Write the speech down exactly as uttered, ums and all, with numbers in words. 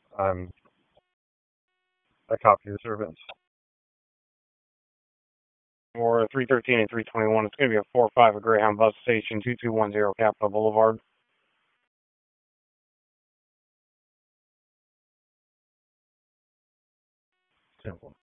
Um, I copy your servants. For three thirteen and three twenty-one, it's going to be a four five at Greyhound Bus Station, two two one zero Capitol Boulevard. Simple.